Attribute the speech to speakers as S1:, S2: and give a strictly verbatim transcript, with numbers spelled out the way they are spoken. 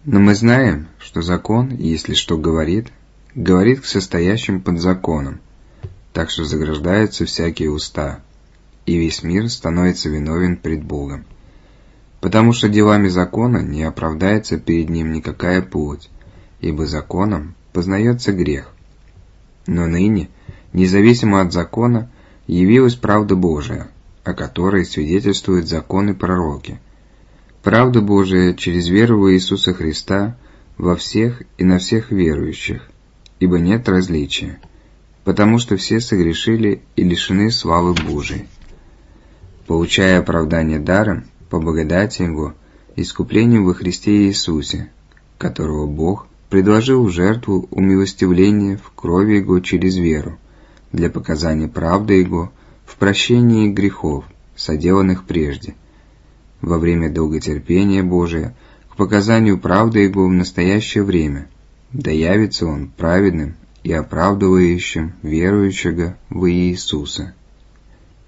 S1: Но мы знаем, что закон, если что говорит, говорит к состоящим под законом, так что заграждаются всякие уста, и весь мир становится виновен пред Богом. Потому что делами закона не оправдается перед ним никакая плоть, ибо законом познается грех. Но ныне, независимо от закона, явилась правда Божия, о которой свидетельствуют законы и пророки. Правда Божия через веру в Иисуса Христа во всех и на всех верующих, ибо нет различия, потому что все согрешили и лишены славы Божией, получая оправдание даром по благодати Его, искуплением во Христе Иисусе, которого Бог предложил в жертву умилостивления в крови Его через веру, для показания правды Его в прощении грехов, соделанных прежде, во время долготерпения Божия, к показанию правды Его в настоящее время, да явится Он праведным и оправдывающим верующего во Иисуса.